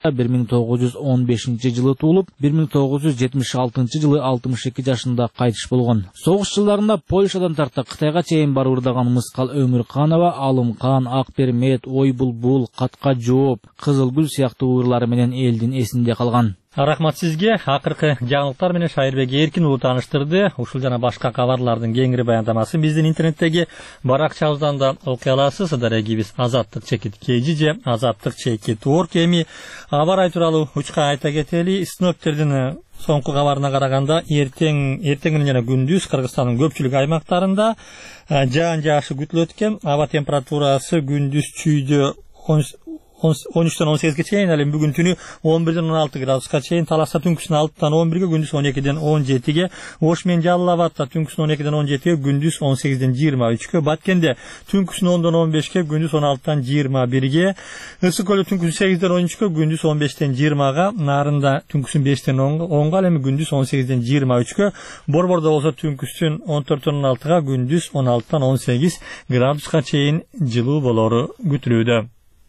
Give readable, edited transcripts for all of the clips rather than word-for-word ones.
1915-жылы туулуп, 1976 жылы 62 жашында кайтыш болгон. Согуш жылдарында Польшадан тарта Кытайга чейин барып ырдаган Мыскал Өмүрканова Алымкан, Акпермет, Ой булбул, Катка жооп, Кызылгүл сыяктуу ырлары менен элдин эсинде калган. Рахмат сизге. Акыркы жаңылыктар менен Шайырбек Эркин уулу тааныштырды. Ушул жана башка кабарлардын кеңири баяндамасын биздин интернеттеги баракчабыздан да окуй аласыз. Дарегибиз Азаттык чекит KG же Азаттык чекит Орг. Эми аба ырайы тууралуу учка айта кетели. Синоптиктердин соңку кабарына караганда эртең жана күндүз Кыргызстандын көпчүлүк аймактарында жаан жаашы күтүлөт экен. Аба температурасы күндүз чүйдө 13-тен 18-ге чейин, ал эми бүгүн түнү 11-ден 16 градуска чейин, Таласта түнкүсүн 6-тан 11-ге, күндүз 12-ден 17-ге, Ош менен Жалал Абадта түнкүсүн 12-ден 17-ге, күндүз 18-ден 23-ге, Баткенде түнкүсүн 10-дан 15-ге, күндүз 16-тан 21-ге, Ысык көлдө түнкүсүн 8-ден 13-ге, күндүз 15-тен 20-га, Нарында түнкүсүн 5-тен 10-га, ал эми күндүз 18-ден 23-ге, Борбордо болсо түнкүсүн 14-тен 16-га, күндүз 16-тан 18 градуска чейин жылуу болору күтүлүүдө.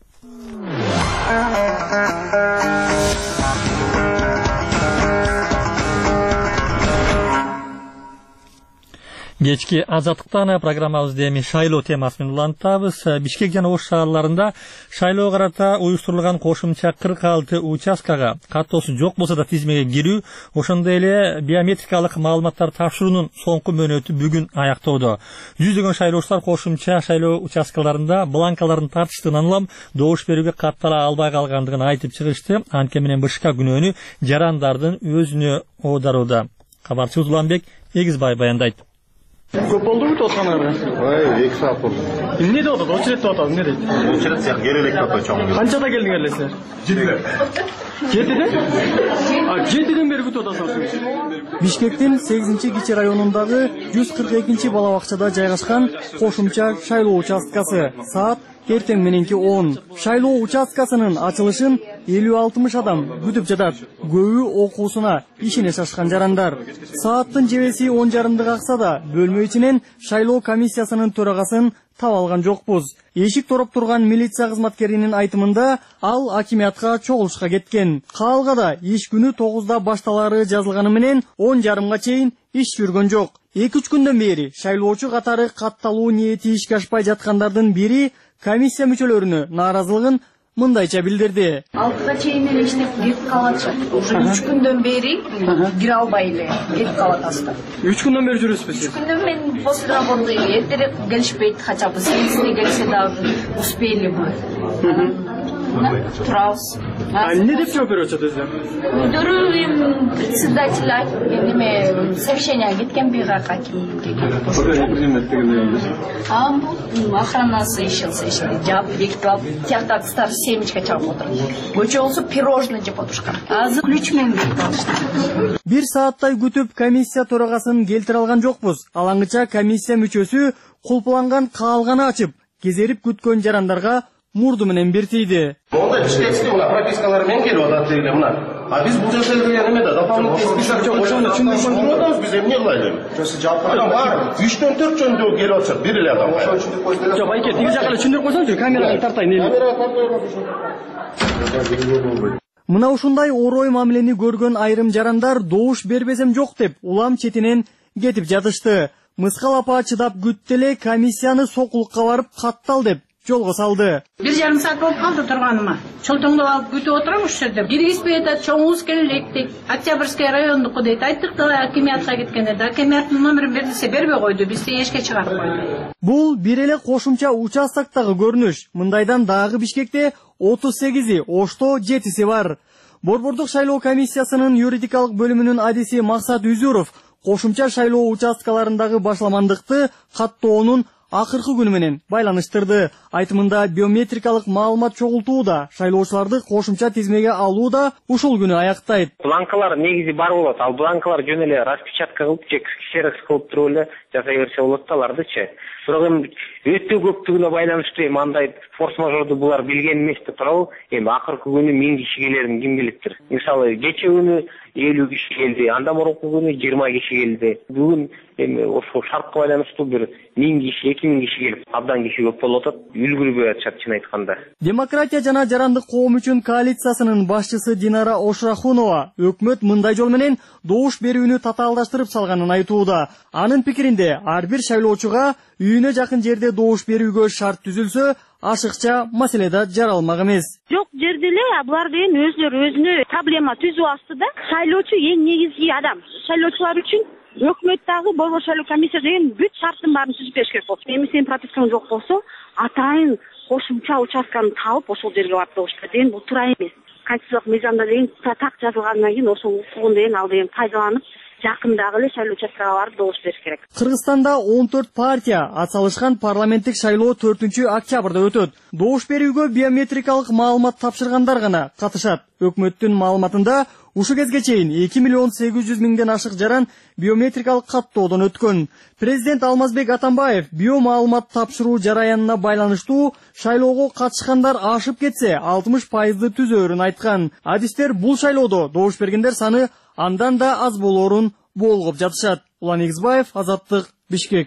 Кечки Азаттыктан программабызды эми шайлоо темасы менен улантабыз. Бишкек жана Ош шаарларында шайлоого карата уюштурулган кошумча 46 участкага каттоосу жок болсо да тизмеге кирүү, ошондой эле биометрикалык маалыматтар тапшыруунун соңку мөөнөтү бүгүн аяктоодо. Жүздөгөн шайлоочулар кошумча шайлоо участкаларында бланкаларын тартыштыгынан улам добуш берүүгө каттала албай калгандыгын айтып чыгышты. Анткени менен бышка күнөөнү жарандардын өзүнө оодарууда. Кабарчыбыз Уланбек Эгизбай баяндайт. Көп болду бут отканага? 2 саат болду. Эмне деп атат? Очередь деп атат, эмне дейт? Очередь сыяк керелек деп атат чоң. Канчада келдиңер эле силер? 7-ден? 7-ден бери күтүп атасыңар. Бишкектин 8-кичи районундагы 142 бала бакчада жайгашкан кошумча шайлоо участкасы. Саат эртең мененки 10. Шайлоо участкасынын ачылышын 50-60 адам күтүп жатат. Көбү окуусуна, ишине шашкан жарандар. Сааттын жебеси 10:30 акса да бөлмө ичинен шайлоо комиссиясынын төрагасын таба алган жокпуз. Эшик тороп турган милиция кызматкеринин айтымында ал акимиятка чогулушка кеткен. Каалга да иш күнү 9-да башталары жазылганы менен 10:30га чейин иш жүргөн жок. 2-3 күндөн бери шайлоочу катары катталуу ниети ишке ашпай жаткандардын бири комиссия мүчөлөрүнө нааразылыгын мындайча билдирди. 6-га чейин эле иштеп кетип калатышат. Уже 3 күндөн бери кире албай эле кетип калат аста. 3 күндөн бери жүрөсүзбү сиз? 3 күндөн мен после работы эртерээк келишпейт, хотя бы 8-де келсе дагы успели бы. Турабыз. Эмне деп жооп берип атышат өзүлөр? Өздөрү председатель неме совещание кеткен бирок акимге. Охранасы ишелсе жап бекитип алып, тиякта кыздар семечка чагып отуруп. Көчө болсо пирожный жеп отурушкан. Азыр ключ менен берип алышты. 1 сааттай күтүп комиссия төрагасын келтире алган жокпуз. Алаңгыча комиссия мүчөсү кулпуланган каалганы ачып, кезерип күткөн жарандарга мурду менен бир тийди. Монда иштечти мына пропискалар менен келип атат деле мына. А биз бул жерде эмеде дополнительный список жок, ошону түшүндүрүп атабыз биз эмне кылайлы? Жосы жаап бар. 3-төн 4 жөндөө келип атышат, бир эле адам. Жок, байке, тиги жакка эле түшүндүрүп койсоңчу, камераны тартайын эле. Мына ушундай орой мамилени көргөн айрым жарандар добуш бербесем жок деп улам четинен кетип жатышты. Мыскал апа чыдап күттү эле комиссияны сокулукка барып каттал деп жолго салды. 1,5 саат болуп калды турганыма. Чолтоңдоп алып күтүп отурам ушул жерде. Киргизбей атат, чоңуңуз келелек дейт. Октябрьский райондуку дейт. Айттык да акимиятка кеткенде да акимияттын номерин бердисе бербей койду. Бизди эшикке чыгарып койду. Бул бир эле кошумча участоктогу көрүнүш. Мындайдан дагы Бишкекте 38 Ошто 7 бар. Борбордук шайлоо комиссиясынын юридикалык бөлүмүнүн адиси Максат Үзүров кошумча шайлоо участкаларындагы башламандыкты каттоонун акыркы күнү менен байланыштырды. Айтымында биометрикалык маалымат чогултуу да, шайлоочуларды кошумча тизмеге алуу да ушул күнү аяктайт. Бланкалар негизи бар болот. Ал бланкалар жөн эле распечатка кылып же ксерокс кылып туруп эле жасай берсе болот да алардычы. Бирок эми өтө көптүгүнө байланыштуу эми андай форс-мажорду булар билген эмес да туурабы. Эми акыркы күнү 1000 киши келерин ким билиптир. Мисалы кече күнү 50 киши келди, андан мурунку күнү 20 киши келди. Бүгүн эми ошол шартка байланыштуу бир 1000 киши, 2000 киши келип, абдан киши көп болуп атат. Үлгүрбөй атышат чын айтканда. Демократия жана жарандык коом үчүн коалициясынын башчысы Динара Ошрахунова өкмөт мындай жол менен добуш берүүнү татаалдаштырып салганын айтууда. Анын пикиринде ар бир шайлоочуга үйүнө жакын жерде добуш берүүгө шарт түзүлсө, ашыкча маселе да жаралмак эмес. Жок жерде эле булар деген өзүлөрү өзүнө проблема түзүп алышты да. Шайлоочу эң негизги адам. Шайлоочулар үчүн өкмөттөгү борбор шайлоо комиссия деген бүт шарттын баарын түзүп бериш керек болчу. Эми сенин пропискаң жок болсо, атайын кошумча участканы табып ошол жерге барып добуш бер деген бул туура эмес. Конституциялык мыйзамда деген так жазылгандан кийин ошол укугун деген ал деген пайдаланып жакындагы эле шайлоо участкага барып добуш бериш керек. Кыргызстанда 14 партия атсалышкан парламенттик шайлоо 4-октябрда өтөт. Добуш берүүгө биометрикалык маалымат тапшыргандар гана катышат. Өкмөттүн маалыматында ушул кезге чейин 2.800.000ден ашык жаран биометрикалык каттоодон өткөн. Президент Алмазбек Атамбаев биомаалымат тапшыруу жараянына байланыштуу шайлоого катышкандар ашып кетсе 60%ды түзөөрүн айткан. Адистер бул шайлоодо добуш бергендер саны андан да аз болоорун болгоп жатышат. Улан Эгизбаев, Азаттык, Бишкек.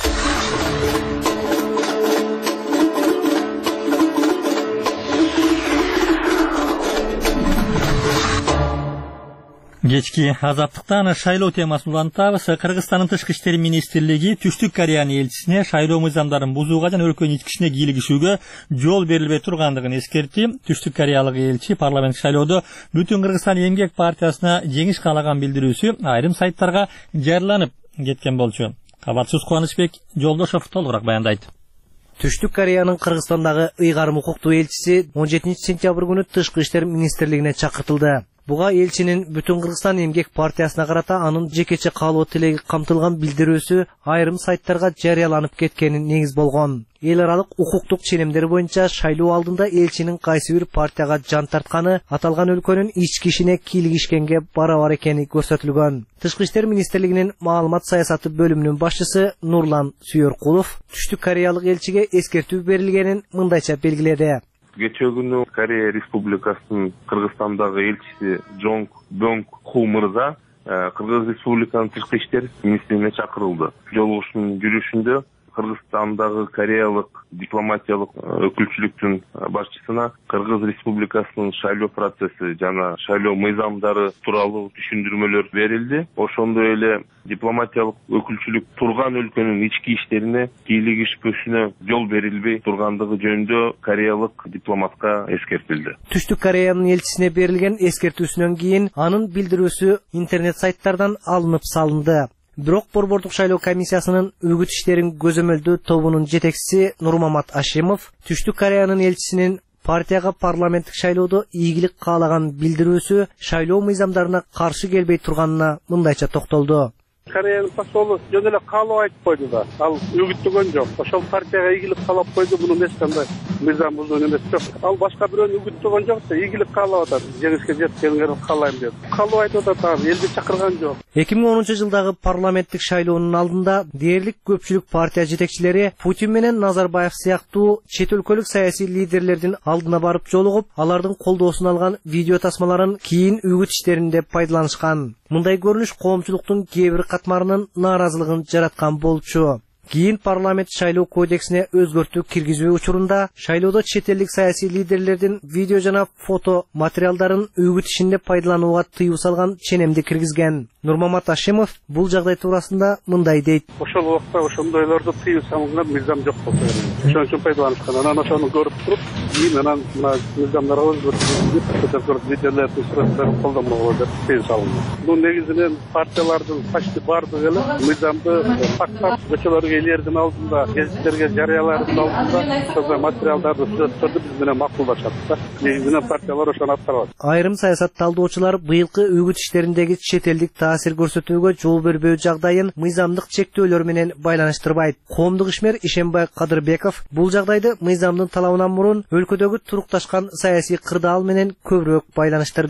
Кечки Азаттыктан шайлоо темасын улантабыз. Кыргызстандын тышкы иштер министрлиги Түштүк Кореянын элчисине шайлоо мыйзамдарын бузууга жана өлкөнүн ички ишине кийлигишүүгө жол берилбей тургандыгын эскертти. Түштүк Кореялык элчи парламенттик шайлоодо Бүтүн Кыргызстан эмгек партиясына жеңиш каалаган билдирүүсү айрым сайттарга жарыяланып кеткен болчу. Кабарчыбыз Кубанычбек Жолдошов толугураак баяндайт. Түштүк Кореянын Кыргызстандагы ыйгарым укуктуу элчиси 17 сентябрь күнү тышкы иштер министрлигине чакыртылды. Буга элчинин Бүтүн Кыргызстан эмгек партиясына карата анын жекече каалоо тилеги камтылган билдирүүсү айрым сайттарга жарыяланып кеткени негиз болгон. Эл аралык укуктук ченемдер боюнча шайлоо алдында элчинин кайсы бир партияга жан тартканы аталган өлкөнүн ички ишине кийлигишкенге барабар экени көрсөтүлгөн. Тышкы иштер министрлигинин маалымат саясаты бөлүмүнүн башчысы Нурлан Сүйөркулов Түштүк Кореялык элчиге эскертүү берилгенин мындайча белгиледи. Кече күнү Корея Республикасынын Кыргызстандагы элчиси Джонг Бёнг Ху мырза Кыргыз Республикасынын тышкы иштер министрлигине чакырылды. Жолугушуунун жүрүшүндө Кыргызстандагы кореялык дипломатиялык өкүлчүлүктүн башчысына Кыргыз Республикасынын шайлоо процесси жана шайлоо мыйзамдары тууралуу түшүндүрмөлөр берилди. Ошондой эле дипломатиялык өкүлчүлүк турган өлкөнүн ички иштерине кийлигишпөсүнө жол берилбей тургандыгы жөнүндө кореялык дипломатка эскертилди. Түштүк Кореянын элчисине берилген эскертүүсүнөн кийин анын билдирүүсү интернет сайттардан алынып салынды. Бирок борбордук шайлоо комиссиясынын үгүт иштерин көзөмөлдөө тобунун жетекчиси Нурмамат Ашимов Түштүк Кореянын элчисинин партияга парламенттик шайлоодо ийгилик каалаган билдирүүсү шайлоо мыйзамдарына каршы келбей турганына мындайча токтолду. Кореянын посолу жөн эле каалоо айтып койду да. Ал үгүттөгөн жок. Ошол партияга ийгилик каалап койду, мунун эч кандай мыйзам бузуун эмес жок. Ал башка бирөөнү үгүттөгөн жок да, ийгилик каалап атат. Жеңишке жеткениңерди каалайм деп. Каалоо айтып атат, элди чакырган жок. 2010-жылдагы парламенттик шайлоонун алдында дээрлик көпчүлүк партия жетекчилери Путин менен Назарбаев сыяктуу чет өлкөлүк саясий лидерлердин алдына барып жолугуп, алардын колдоосун алган видео тасмаларын кийин үгүт иштеринде пайдаланышкан. Мындай көрүнүш коомчулуктун кээ бир катмарынын нааразылыгын жараткан болчу. Кийин парламент шайлоо кодексине өзгөртүү киргизүү учурунда шайлоодо чет элдик саясий лидерлердин видео жана фото материалдарын үгүт ишинде пайдаланууга тыюу салган ченемди киргизген. Нурмамат Ашимов бул жагдай туурасында мындай дейт. Ошол убакта ошондойлорду тыюу салынган мыйзам жок болчу. Ошон үчүн пайдаланышкан. Анан ошону көрүп туруп, кийин анан мына мыйзамдарга өзгөртүү видеолорду сүрөттөрдү колдонмогу деп тыюу салынды. Бул негизинен партиялардын почти бардыгы эле мыйзамды факттап көчөлөргө элердин алдында, гезиттерге жарыялардын алдында ошол материалдарды сүрөттөрдү биз менен макулдашат да. Негизинен партиялар ошону аткарат. Айрым саясат талдоочулар быйылкы үгүт иштериндеги чет элдик таасир көрсөтүүгө жол бербөө жагдайын мыйзамдык чектөөлөр менен байланыштырбайт. Коомдук ишмер Ишенбай Кадырбеков бул жагдайды мыйзамдын талабынан мурун өлкөдөгү турукташкан саясий кырдаал менен көбүрөөк байланыштырды.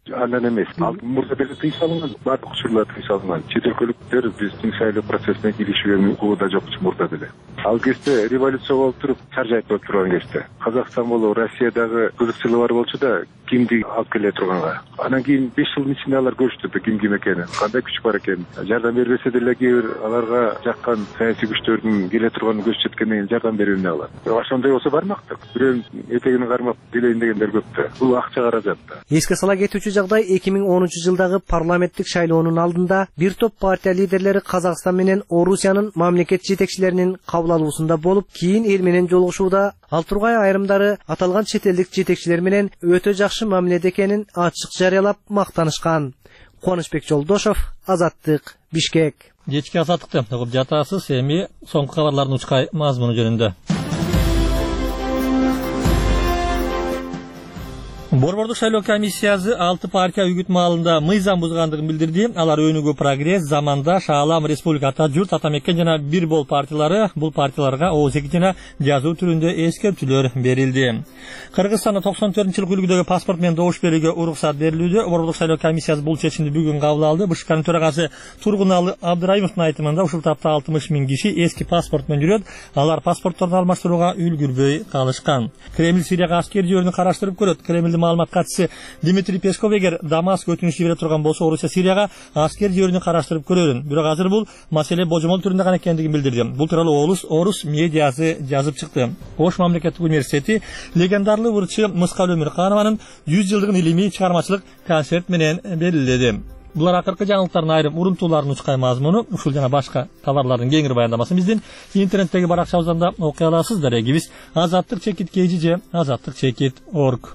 андан эмес. Ал мурда деле тыйым салынган, бардык учурлар тыйым салынган. Чет өлкөлүктөр биздин шайлоо процессине киришүүгө укугу да жок мурда деле. Ал кезде революция болуп туруп, чаржайып болуп турган кезде. Казакстан болобу, Россиядагы кызыкчылыгы бар болчу да, кимди алып келе турганга. Анан кийин 5 жылдын ичинде алар көрүштү ким экенин, кандай күч бар экенин. Жардам бербесе деле кээ бир аларга жаккан саясий күчтөрдүн келе турганын көз жеткенден кийин жардам берүүнү алат. Ошондой болсо бармактык. Бирөөнүн этегин кармап делейин дегендер көп да. Бул акча каражат да. Эске сала кетүүчү жагдай 2013-жылдагы парламенттик шайлоонун алдында бир топ партия лидерлери Казакстан менен Орусиянын мамлекет жетекчилеринин кабыл алуусунда болуп, кийин эл менен жолугушууда. Ал тургай айрымдары аталган чет элдик жетекчилер менен өтө жакшы мамиледе экенин ачык жарыялап мактанышкан. Кубанычбек Жолдошов, Азаттык, Бишкек. Кечки азаттыкты угуп жатасыз, эми соңку кабарлардын учкай мазмуну жөнүндө. Борбордук шайлоо комиссиясы 6 партия үгүт маалында мыйзам бузгандыгын билдирди. Алар Өнүгүү Прогресс, Заманда, Шаалам, Республика Ата Журт, Атамекен жана Бир Бол партиялары бул партияларга ООС жана жазуу түрүндө эскертүүлөр берилди. Кыргызстанда 94-жылкы үлгүдөгү паспорт менен добуш берүүгө уруксат берилүүдө. Борбордук шайлоо комиссиясы бул чечимди бүгүн кабыл алды. БШКнын төрагасы Тургуналы Абдырайымовдун айтымында ушул тапта 60 000 киши эски паспорт менен жүрөт. Алар паспортторду алмаштырууга үлгүрбөй калышкан. Кремль Сирияга аскер жиберүүнү караштырып көрөт. Кремлдин маалымат катчысы Дмитрий Песков эгер Дамаск өтүнүч жибере турган болсо, Орусия Сирияга аскер жиберүүнү караштырып көрөрүн. Бирок азыр бул маселе божомол түрүндө гана экендигин билдирди. Бул тууралуу Орус медиасы жазып чыкты. Ош мамлекеттик университети легендарлуу ырчы Мыскал Өмүрканованын 100 жылдыгын илимий чыгармачылык концерт менен белгиледи. Булар акыркы жаңылыктардын айрым урунтууларынын учкай мазмуну. Ушул жана башка кабарлардын кеңири баяндамасын биздин интернеттеги баракчабыздан да окуй аласыздар. Эгибиз Азаттык чекит KG, Азаттык чекит org.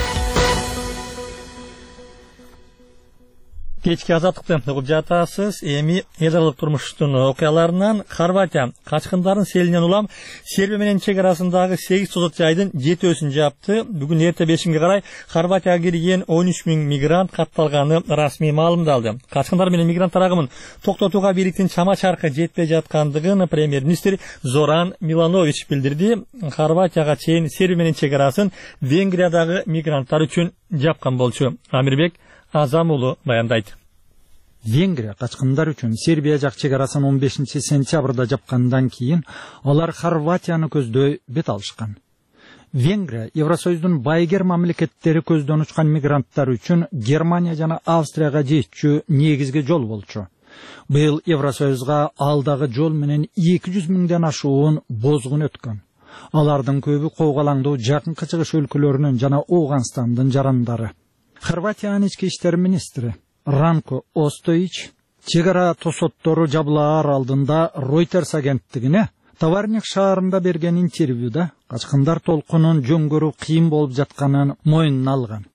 Кечки азаттыкты угуп жатасыз. Эми эл аралык турмуштун окуяларынан Хорватия качкындардын селинен улам Сербия менен чек арасындагы 8 созот жайдын 7-өсүн жапты. Бүгүн эрте 5-ге карай Хорватияга кирген 13 000 мигрант катталганы расмий маалымдалды. Качкындар менен мигранттар агымын токтотууга бийликтин чама чаркы жетпей жаткандыгын премьер-министр Зоран Миланович билдирди. Хорватияга чейин Сербия менен чек арасын Венгриядагы мигранттар үчүн жапкан болчу. Амирбек Азамулу баяндайт. Венгрия качкындар үчүн Сербия жак чек арасын 15 сентябрда жапкандан кийин алар Хорватияны көздөй бет алышкан. Венгрия Евросоюздун байгер мамлекеттери көздөн учкан мигранттар үчүн Германия жана Австрияга жетчү негизги жол болчу. Быйыл Евросоюзга алдагы жол менен 200 000ден ашуун бозгун өткөн. Алардын көбү коогалаңдуу жакынкы чыгыш өлкөлөрүнүн жана Ооганстандын жарандары. Хорватиянын ички иштер министри Ранко Остоич чек ара тосоттору жабылаар алдында Reuters агенттигине Товарник шаарында берген интервьюда качкындар толкунун жөнгөрүү кыйын болуп жатканын мойнуна алган.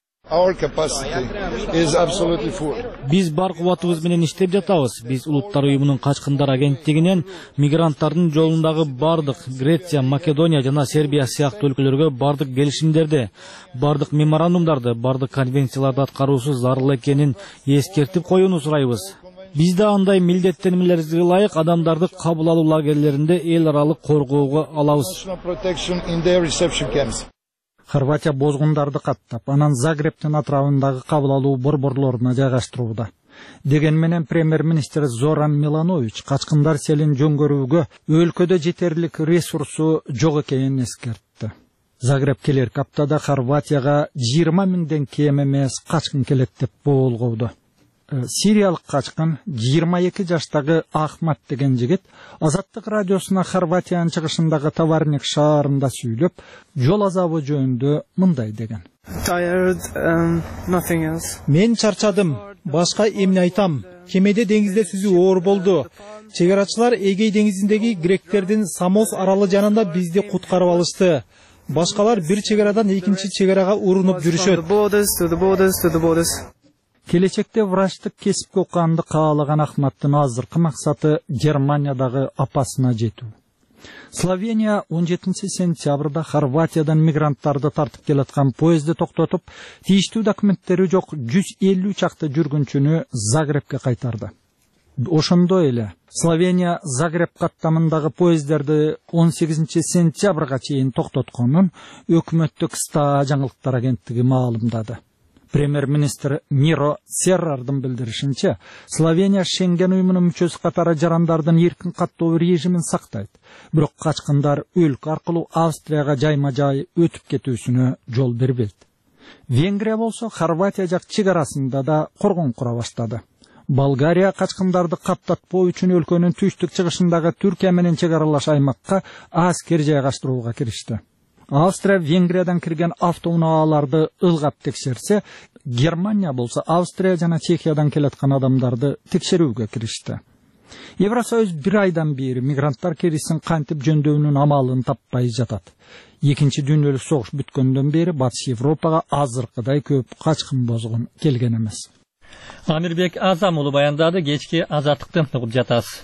Биз бар кубатыбыз менен иштеп жатабыз. Биз Улуттар уюмунун качкындар агенттигинен мигранттардын жолундагы бардык Греция, Македония жана Сербия сыяктуу өлкөлөргө бардык келишимдерди, бардык меморандумдарды, бардык конвенцияларды аткаруусу зарыл экенин эскертип коюуну сурайбыз. Биз да андай милдеттенмелерибизге ылайык адамдарды кабыл алуу лагерлеринде эл аралык коргоого алабыз. Хорватия бозгундарды каттап, анан Загребтин атрабындагы кабыл алуу борборлоруна жайгаштырууда. Деген менен премьер-министр Зоран Миланович качкындар селин жөнгөрүүгө өлкөдө жетерлик ресурсу жок экенин эскертти. Загреб келерки аптада Хорватияга 20 000ден кем эмес качкын келет деп болгоуду. Сириялык качкын 22 жаштагы Ахмат деген жигит Азаттык радиосуна Хорватиянын чыгышындагы Товарник шаарында сүйлөп, жол азабы жөнүндө мындай деген. Мен чарчадым, башка эмне айтам? Кемеде деңизде сүзүү оор болду. Чек арачылар Эгей деңизиндеги гректердин Самос аралы жанында бизди куткарып алышты. Башкалар бир чек арадан экинчи чек арага урунуп жүрүшөт. Келечекте врачтык кесипке окуганды каалаган Ахматтын азыркы максаты Германиядагы апасына жетүү. Словения 17 сентябрда Хорватиядан мигранттарды тартып келаткан поезди токтотуп, тийиштүү документтери жок 150 чакты жүргүнчүнү Загребке кайтарды. Ошондой эле Словения Загреб каттамындагы поездерди 18 сентябрга чейин токтотконун өкмөттүк СТА жаңылыктар агенттиги маалымдады. Премьер-министр Миро Серрардын билдиришинче, Словения Шенген уюмунун мүчөсү катары жарандардын эркин каттоо режимин сактайт. Бирок качкындар өлкө аркылуу Австрияга жайма-жай өтүп кетүүсүнө жол бербейт. Венгрия болсо Хорватия жак чегарасында да коргон кура баштады. Болгария качкындарды каптатпоо үчүн өлкөнүн түштүк чыгышындагы Түркия менен чегаралаш аймакка аскер жайгаштырууга киришти. Австрия Венгриядан кирген автоунааларды ылгап текшерсе, Германия болсо Австрия жана Чехиядан келаткан адамдарды текшерүүгө киришти. Евросоюз бир айдан бери мигранттар керисин кантип жөндөөнүн амалын таппай жатат. Экинчи дүйнөлүк согуш бүткөндөн бери Батыш Европага азыркыдай көп качкын бозгун келген эмес. Амирбек Азам уулу баяндады. Кечки азаттыкты угуп жатасыз.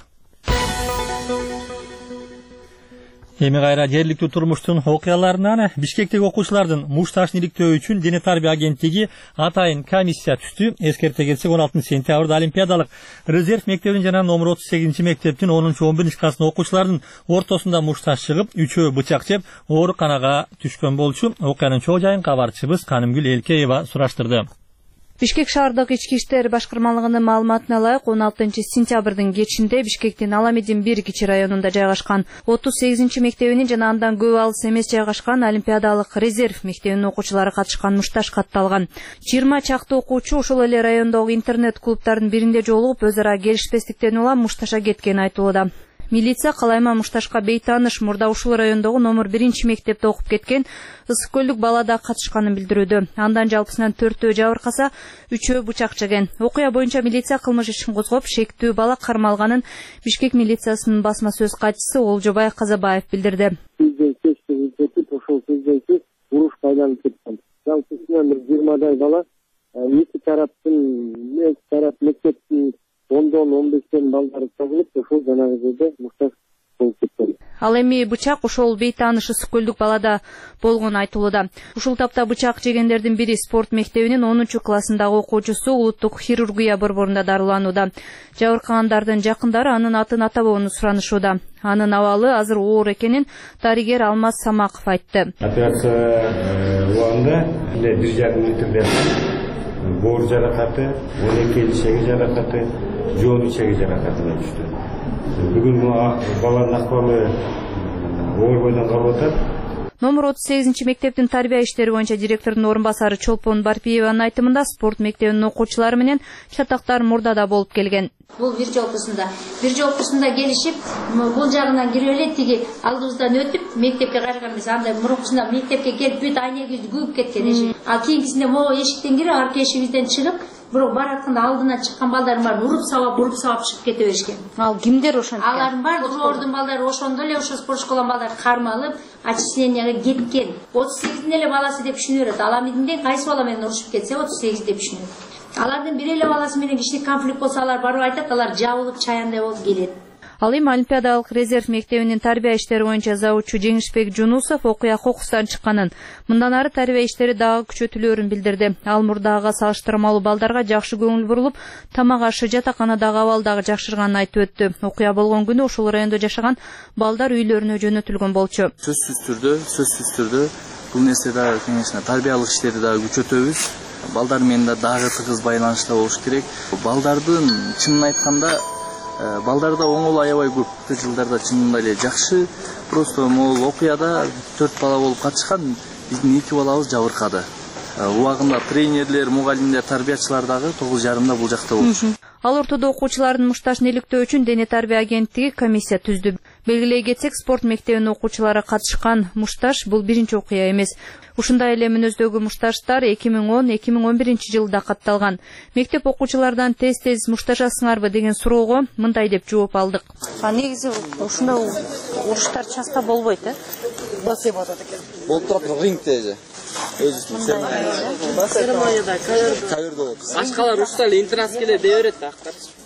Эми кайра жергиликтүү турмуштун окуяларынан Бишкектеги окуучулардын мушташын иликтөө үчүн Дене тарбия агенттиги атайын комиссия түздү. Эскерте келсек 16 сентябрда Олимпиадалык резерв мектебинин жана номер 38 мектептин 10-11 класстын окуучуларынын ортосунда мушташ чыгып, үчөө бычак жеп, ооруканага түшкөн болчу. Окуянын чоо жайын кабарчыбыз Канымгүл Элкеева сураштырды. Бишкек шаардык ички иштер башкармалыгынын маалыматына ылайык 16 сентябрдын кечинде Бишкектин Аламедин 1 кичи районунда жайгашкан 38 мектебинин жана андан көп алыс эмес жайгашкан Олимпиадалык резерв мектебинин окуучулары катышкан мушташ катталган. 20 чакты окуучу ошол эле райондогу интернет клубтардын биринде жолугуп, өзара келишпестиктен улам мушташа кеткени айтылууда. Милиция калайма мушташка бейтаныш мурда ушул райондогу номер 1 мектепте окуп кеткен Ысык көлдүк бала да катышканын билдирүүдө. Андан жалпысынан 4-өө жабыркаса, 3-өө бычак жеген. Окуя боюнча милиция кылмыш ишин козгоп, шектүү бала кармалганын Бишкек милициясынын басма сөз катчысы Олжобай Казабаев билдирди. Ошол сөздөн уруш байланып кеткен. Жалпысынан 20дай бала эки тарап мектептин 10-15 балдары чогулуп, ошол жанагы жерде мушташ болуп кеткен. Ал эми бычак ошол бейтаныш Ысык көлдүк балада болгону айтылууда. Ушул тапта бычак жегендердин бири спорт мектебинин 10-классындагы окуучусу улуттук хирургия борборунда дарыланууда. Жабыркагандардын жакындары анын атын атабоону суранышууда. Анын абалы азыр оор экенин дарыгер Алмаз Самаков айтты. Операция убагында 1,5 метрде боор жаракаты, 12 ичеги жаракаты, жоон ичеги жаракатына түштү. Бүгүн баланын акыбалы оор бойдон калып атат. Номер 38 мектептин тарбия иштери боюнча директордун орун басары Чолпон Барпиеванын айтымында спорт мектебинин окуучулары менен чатактар мурда да болуп келген. Бул бир жоопусунда келишип, бул жагынан кирип эле тиги алдыбыздан өтүп, мектепке кайрылган эмес. Андай мурункусунда мектепке келип бүт айнеги күйүп кеткен эшик. Ал кийинкисинде могу эшиктен кирип, арка эшигибизден чыгып, бирок баратканда алдынан чыккан балдардын баарын уруп сабап чыгып кете беришкен. Ал кимдер ошенткен? Алардын баары ордун балдары ошондо эле ошо спорт школанын балдары кармалып, отчисленияга кеткен. 38 эле баласы деп түшүнүп, Аламединден кайсы бала менен урушуп кетсе 38 деп түшүнүп. Алардын бир эле баласы менен кичине конфликт болсо, алар барып айтат, алар жабылып чаяандай болуп келет. Ал эми Олимпиадалык резерв мектебинин тарбия иштери боюнча завучу Жеңишбек Жунусов окуя кокустан чыкканын, мындан ары тарбия иштери дагы күчөтүлөөрүн билдирди. Ал мурдага салыштырмалуу балдарга жакшы көңүл бурулуп, тамак ашы, жатаканадагы абал дагы жакшырганын айтып өттү. Окуя болгон күнү ошол райондо жашаган балдар үйлөрүнө жөнөтүлгөн болчу. Сөзсүз түрдө бул нерсе дагы, конечно, тарбиялык иштерди дагы күчөтөбүз. Балдар менен дагы тыгыз байланышта болуш керек. Балдардын чынын айтканда балдарда оңол аябай көп. Жылдарда чынында эле жакшы. Просто могул окуяда 4 бала болуп катышкан, биздин 2 балабыз жабыркады. Убагында тренерлер, мугалимдер, тарбиячылар дагы 9:30 бул жакта болчу. Ал ортодо окуучулардын мушташын иликтөө үчүн Дене тарбия агенттиги комиссия түздү. Белгилей кетсек, спорт мектебинин окуучулары катышкан мушташ бул биринчи окуя эмес. Ушундай эле мүнөздөгү мушташтар 2010-2011 жылда катталган. Мектеп окуучулардан тез мушташасыңарбы деген суроого мындай деп жооп алдык. Негизи ушундай уруштар часто болбойт, э? Басып атат экен. Болуп турат рингте же. Церемонияда каверде. Башкалар ушта эле интернетке дей берет да,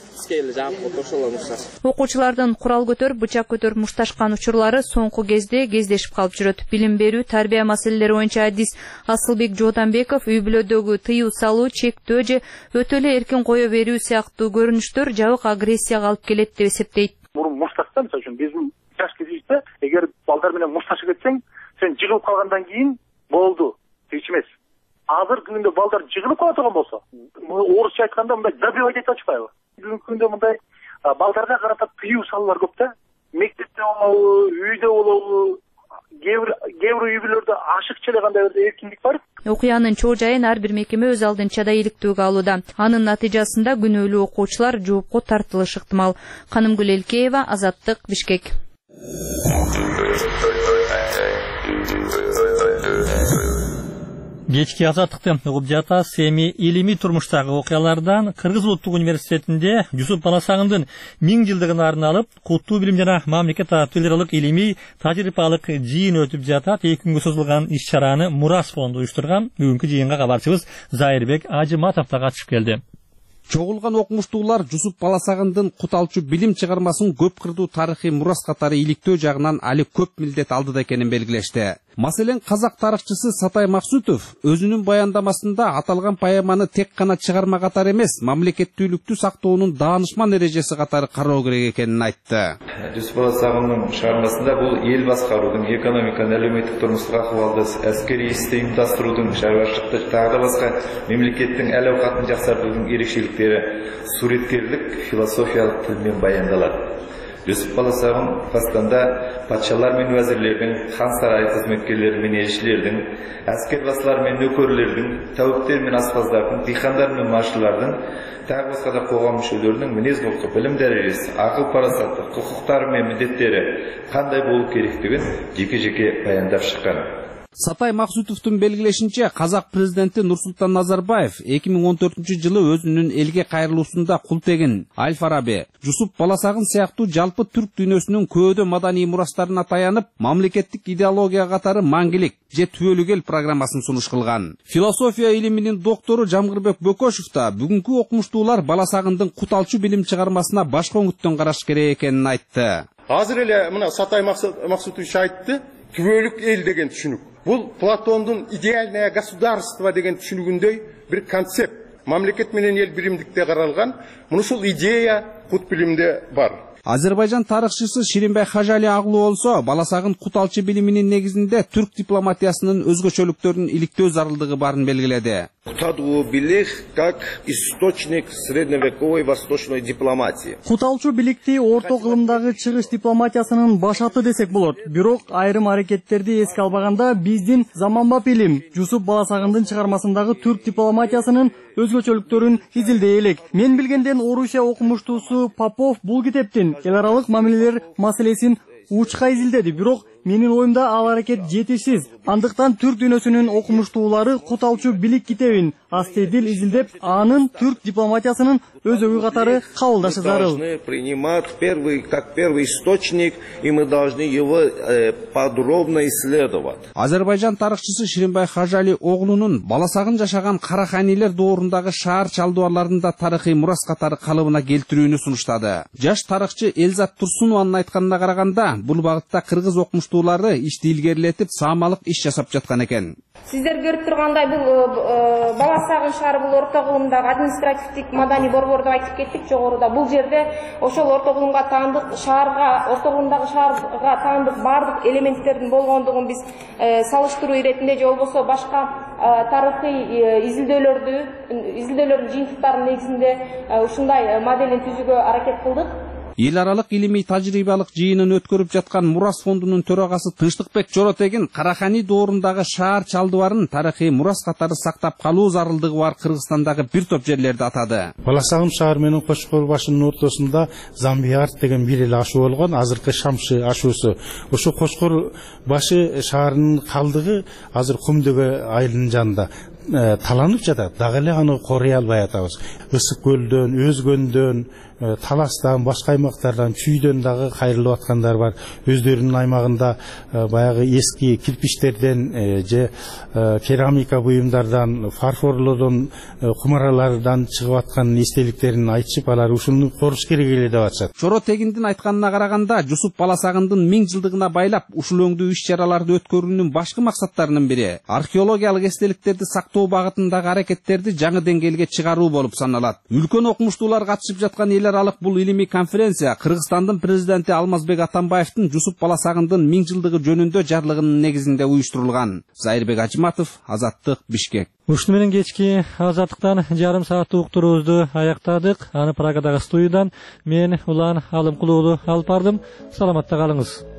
окуучулардын курал көтөрүп, бычак көтөрүп мушташкан учурлары соңку кезде кездешип калып жүрөт. Билим берүү, тарбия маселелери боюнча адис Асылбек Жотанбеков үй бүлөдөгү тыюу салуу, чектөө же өтө эле эркин кое берүү сыяктуу көрүнүштөр жабык агрессияга алып келет деп эсептейт. Мурун мушташта, мисалы үчүн биздин жаш кезибизде, эгер балдар менен мушташып кетсең, сен жыгылып калгандан кийин болду, тыйч эмес. азыркы күндө балдар жыгылып кала турган болсо, орусча айтканда мындай забивать этип атышпайбы? Бүгүнкү күндө мындай балдарга карата тыюу салуулар көп да. Мектепте болобу, үйдө болобу, кээ бир үй бүлөлөрдө ашыкча эле кандай бир эркиндик бар. Окуянын чоо жайын ар бир мекеме өз алдынча да иликтөөгө алууда. Анын натыйжасында күнөөлүү окуучулар жоопко тартылышы ыктымал. Канымгүл Элкеева, Азаттык, Бишкек. Кечки азаттыкты угуп жатабыз. Эми илимий турмуштагы окуялардан Кыргыз Улуттук университетинде Жусуп Баласагындын 1000 жылдыгына арналып куттуу билим жана мамлекет артиллералык илимий тажрыйбалык жыйын өтүп жатат. 2 күнгө созулган иш-чараны Мурас фонду уюштурган. Бүгүнкү жыйынга кабарчыбыз Зайырбек Ажыматов да катышып келди. Чогулган окумуштуулар Жусуп Баласагындын куталчу билим чыгармасын көп кырдуу тарыхый мурас катары иликтөө жагынан али көп милдет алдыда экенин белгилешти. Маселен, казак тарыхчысы Сатай Максутов өзүнүн баяндамасында аталган поэманы тек гана чыгарма катары эмес, мамлекеттүүлүктү сактоонун даанышман эрежеси катары кароо керек экенин айтты. Жусуп Баласагындын чыгармасында бул эл баскаруудун, экономиканын, әлеуметтик турмуштук акыбалды, аскерий исти уюмдастыруудун, чарбачылыкты дагы да башка мемлекеттин әл аукатын жакшыртуудун ерекшеликтери суреткерлик, философиялык тил менен баяндалат. Жусуп Баласагын Пакистанда патшалар мен вазирлердин, хан сарайы кызматкерлери мен элчилердин, аскербаслар мен нөкөрлөрдүн, табыптар мен аспаздардын, дыйкандар мен машылардын, дагы башка да коом мүчөлөрүнүн мүнөз кулку, билим дарежеси, акыл парасаты, укуктары мен милдеттери кандай болуп керектигин жеке-жеке баяндап чыккан. Сатай Максутовдун белгилешинче, казак президенти Нурсултан Назарбаев 2014-жылы өзүнүн элге кайрылуусунда Култегин, Аль-Фараби, Жусуп Баласагын сыяктуу жалпы түрк дүйнөсүнүн көдө маданий мурастарына таянып, мамлекеттик идеология катары маңгилик же түбөлүк эл программасын сунуш кылган. Философия илиминин доктору Жамгырбек Бөкөшев да бүгүнкү окумуштуулар Баласагындын куталчу билим чыгармасына башка өңүттөн караш керек экенин айтты. Азыр эле мына Сатай Максутович айтты, түбөлүк эл деген түшүнүк. Бул Платондун идеальное государство деген түшүнүгүндөй бир концепт. Мамлекет менен эл биримдикте каралган. Мунусул идея кут билимде бар. Азербайжан тарыхчысы Ширинбай Хажали агылуу болсо, Баласагын куталчы билиминин негизинде түрк дипломатиясынын өзгөчөлүктөрүн иликтөө зарылдыгы барын белгиледи. Куталчу билик как источник средневековой восточной дипломатии. Куталчу биликти орто кылымдагы чыгыш дипломатиясынын башаты десек болот. Бирок айрым аракеттерди эске албаганда биздин заманбап илим Жусуп Баласагындын чыгармасындагы түрк дипломатиясынын өзгөчөлүктөрүн изилдей элек. Мен билгенден Орусия окумуштуусу Попов бул китептин эл аралык мамилелер маселесин учка изилдеди. Бирок менин оюмда ал аракет жетишсиз. Андыктан түрк дүйнөсүнүн окумуштуулары куталчу билик китебин астедил изилдеп, анын түрк дипломатиясынын өзөгү катары кабылдашы зарыл. Мы должны принимать первый источник, и мы должны его подробно исследовать. Азербайжан тарыхчысы Ширинбай Хажали оглунун Баласагын жашаган караханилер доорундагы шаар чалдубарларын да тарыхый мурас катары калыбына келтирүүнү сунуштады. Жаш тарыхчы Элзат Турсунованын айтканына караганда, бул багытта кыргыз окумуштуулары ишти илгерилетип, саамалык иш жасап жаткан экен. Сиздер көрүп тургандай бул Баласагын шаары бул орто кылымдагы административдик маданий борбор деп айтып кеттик жогоруда. Бул жерде ошол орто кылымга таандык шаарга, орто кылымдагы шаарга таандык бардык элементтердин болгондугун биз салыштыруу иретинде же болбосо башка тарыхый изилдөөлөрдүн жыйынтыктарынын негизинде ушундай моделин түзүүгө аракет кылдык. Эл аралык илимий тажрыйбалык жыйынын өткөрүп жаткан Мурас фондунун төрагасы Тынчтыкбек Жоротегин Карахани доорундагы шаар чалдыбарын тарыхый мурас катары сактап калуу зарылдыгы бар Кыргызстандагы бир топ жерлерди атады. Баласагын шаар менен Кошкор башынын ортосунда Замбиарт деген бир эле ашуу болгон, азыркы Шамшы ашуусу. Ошо Кошкор башы шаарынын калдыгы азыр Кумдөбө айылынын жанында таланып жатат. Дагы эле аны корой албай атабыз. Ысык көлдөн, Өзгөндөн, Таластан, башка аймактардан, Чүйдөн дагы кайрылып аткандар бар. Өздөрүнүн аймагында баягы эски кирпичтерден же керамика буюмдардан, фарфорлордон, кумаралардан чыгып аткан эстеликтерин айтышып, алар ушуну коруш керек эле деп атышат. Жоротегиндин айтканына караганда, Жусуп Баласагындын 1000 жылдыгына байлап ушул өңдүү иш-чараларды өткөрүүнүн башкы максаттарынын бири археологиялык эстеликтерди сактоо багытындагы аракеттерди жаңы деңгээлге чыгаруу болуп саналат. Үлкөн окумуштуулар катышып жаткан эл эл аралык бул илимий конференция Кыргызстандын президенти Алмазбек Атамбаевдин Жусуп Баласагындын 1000 жылдыгы жөнүндө жарлыгынын негизинде уюштурулган. Зайырбек Ажыматов, Азаттык, Бишкек. Ушуну менен кечки Азаттыктан жарым сааттык уктуруубузду аяктадык. Аны Прагадағы студиядан мен Улан Алымкулуулу алып бардым. Саламатта калыңыз.